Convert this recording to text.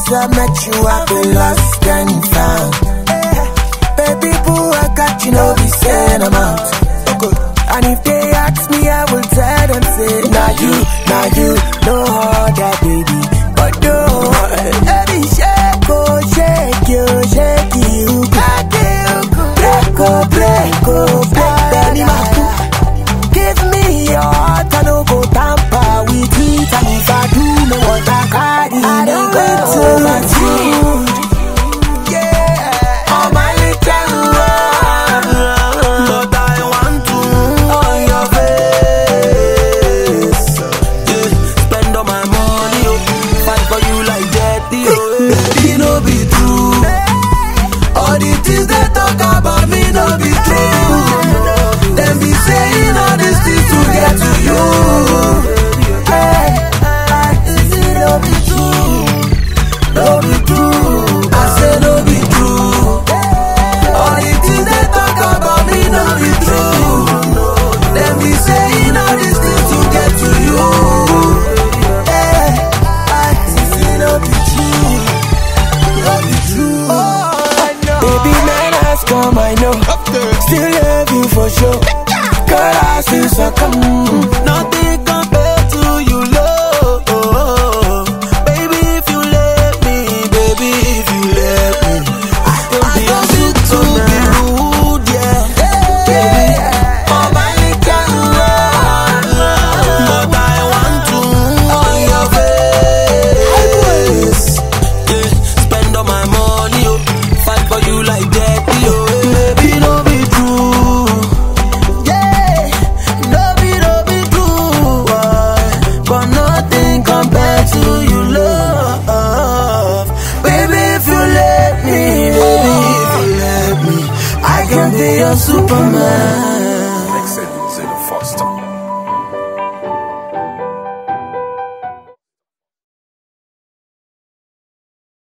since I met you, I've been lost and found. Baby boo, I got you, no be saying I'm out. And if they ask me, I will tell them, say, now you, no other baby, but no. Baby, shake, oh, shake you, break, oh, Benny Maku. Give me your heart, I no go tamper with it. And if I do, no what I carry, I don't go to my food. I know, still love you for sure. Girl, I still succumb. Nothing compared to you, love. Baby, if you let me, baby, if you let me, I don't need to be rude, yeah. Baby, oh my little love, but I want to on your face. Yeah, spend all my money, oh, fight for you like that, oh. Superman.